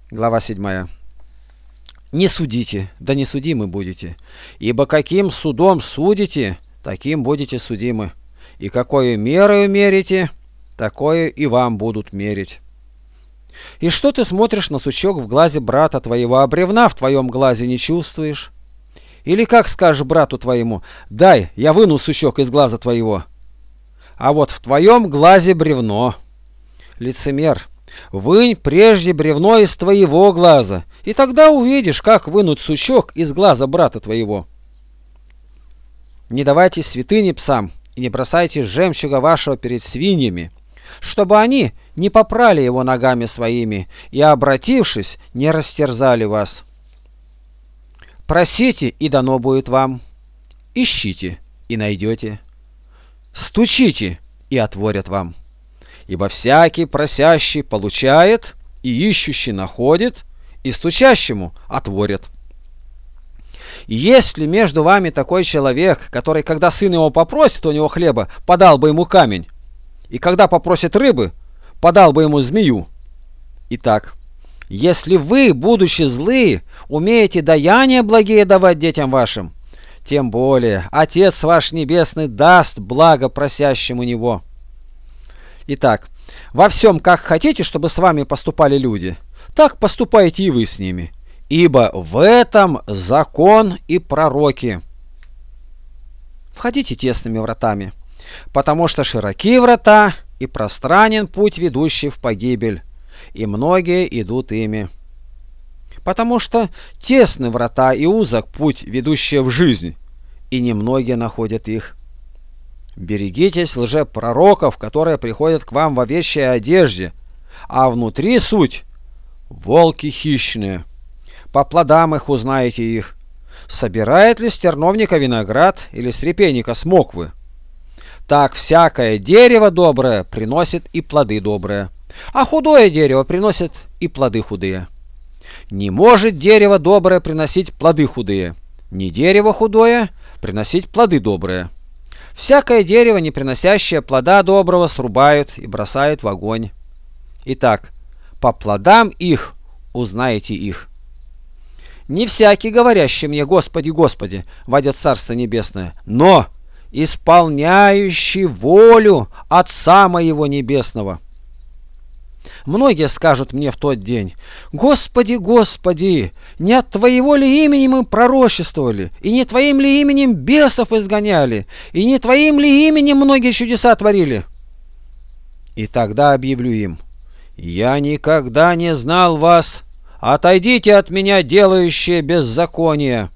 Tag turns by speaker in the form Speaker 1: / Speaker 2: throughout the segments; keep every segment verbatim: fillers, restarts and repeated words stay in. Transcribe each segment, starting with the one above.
Speaker 1: Глава седьмая. Не судите, да не судимы будете, ибо каким судом судите, таким будете судимы, и какою мерою мерите, такое и вам будут мерить. И что ты смотришь на сучок в глазе брата твоего, а бревна в твоем глазе не чувствуешь? Или как скажешь брату твоему: дай, я выну сучок из глаза твоего, а вот в твоем глазе бревно? Лицемер, вынь прежде бревно из твоего глаза, и тогда увидишь, как вынуть сучок из глаза брата твоего. Не давайте святыни псам, и не бросайте жемчуга вашего перед свиньями, чтобы они не попрали его ногами своими, и, обратившись, не растерзали вас. Просите, и дано будет вам. Ищите, и найдете. Стучите, и отворят вам. Ибо всякий просящий получает, и ищущий находит, и стучащему отворят. И есть ли между вами такой человек, который, когда сын его попросит у него хлеба, подал бы ему камень, и когда попросит рыбы, подал бы ему змею? Итак, если вы, будучи злые, умеете даяния благие давать детям вашим, тем более Отец ваш Небесный даст благо просящему Него. Итак, во всем, как хотите, чтобы с вами поступали люди, так поступайте и вы с ними, ибо в этом закон и пророки. Входите тесными вратами, потому что широки врата и пространен путь, ведущий в погибель, и многие идут ими. Потому что тесны врата и узок путь, ведущий в жизнь, и немногие находят их. Берегитесь лжепророков, которые приходят к вам в овечьей одежде, а внутри суть — волки хищные. По плодам их узнаете их. Собирает ли с терновника виноград или с репейника смоквы? Так всякое дерево доброе приносит и плоды добрые, а худое дерево приносит и плоды худые. Не может дерево доброе приносить плоды худые, ни дерево худое приносить плоды добрые. Всякое дерево, не приносящее плода доброго, срубают и бросают в огонь. Итак, по плодам их узнаете их. Не всякий, говорящий мне: Господи, Господи, войдет в Царство Небесное, но исполняющий волю Отца моего Небесного. Многие скажут мне в тот день: Господи, Господи, не от Твоего ли имени мы пророчествовали, и не Твоим ли именем бесов изгоняли, и не Твоим ли именем многие чудеса творили? И тогда объявлю им: я никогда не знал вас, отойдите от меня, делающие беззаконие.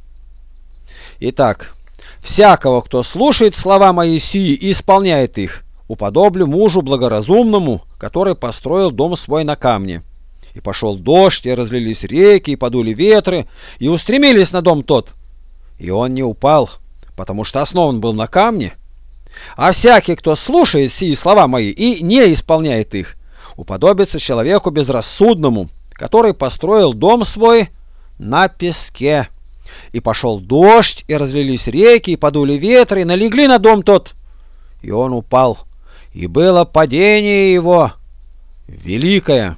Speaker 1: Итак, всякого, кто слушает слова мои сии и исполняет их, уподоблю мужу благоразумному, который построил дом свой на камне. И пошел дождь, и разлились реки, и подули ветры, и устремились на дом тот. И он не упал, потому что основан был на камне. А всякий, кто слушает сии слова мои и не исполняет их, уподобится человеку безрассудному, который построил дом свой на песке. И пошел дождь, и разлились реки, и подули ветры, и налегли на дом тот. И он упал, и было падение его великое.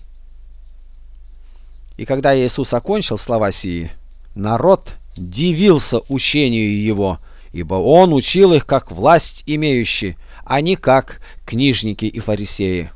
Speaker 1: И когда Иисус окончил слова сии, народ дивился учению его, ибо он учил их как власть имеющий, а не как книжники и фарисеи.